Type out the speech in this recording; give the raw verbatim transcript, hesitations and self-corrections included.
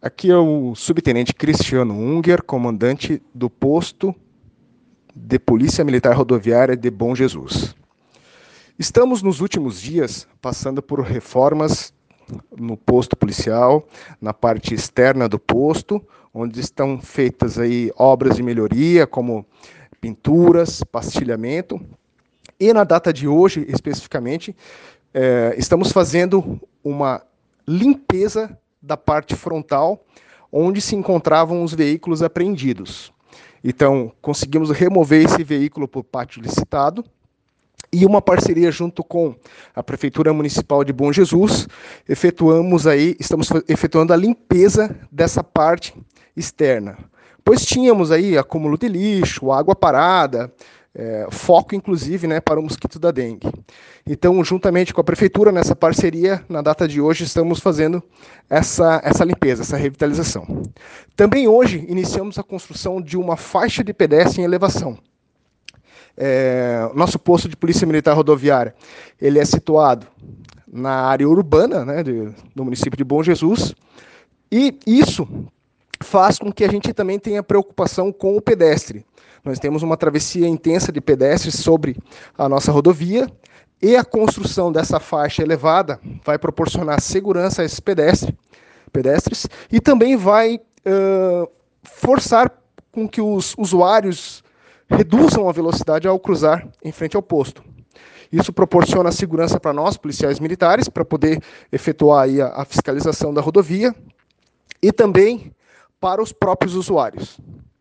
Aqui é o subtenente Cristiano Unger, comandante do posto de Polícia Militar Rodoviária de Bom Jesus. Estamos nos últimos dias passando por reformas no posto policial, na parte externa do posto, onde estão feitas aí obras de melhoria, como pinturas, pastilhamento. E na data de hoje, especificamente, eh, estamos fazendo uma limpeza da parte frontal, onde se encontravam os veículos apreendidos. Então, conseguimos remover esse veículo por pátio licitado, e uma parceria junto com a Prefeitura Municipal de Bom Jesus, efetuamos aí, estamos efetuando a limpeza dessa parte externa. Pois tínhamos aí acúmulo de lixo, água parada, é, foco inclusive, né, para o mosquito da dengue. Então, juntamente com a Prefeitura, nessa parceria, na data de hoje, estamos fazendo essa, essa limpeza, essa revitalização. Também hoje, iniciamos a construção de uma faixa de pedestre em elevação. É, nosso posto de Polícia Militar Rodoviária, ele é situado na área urbana, né, de, do município de Bom Jesus, e isso faz com que a gente também tenha preocupação com o pedestre. Nós temos uma travessia intensa de pedestres sobre a nossa rodovia, e a construção dessa faixa elevada vai proporcionar segurança a esses pedestres, pedestres e também vai uh, forçar com que os usuários reduzam a velocidade ao cruzar em frente ao posto. Isso proporciona segurança para nós, policiais militares, para poder efetuar aí a, a fiscalização da rodovia, e também para os próprios usuários.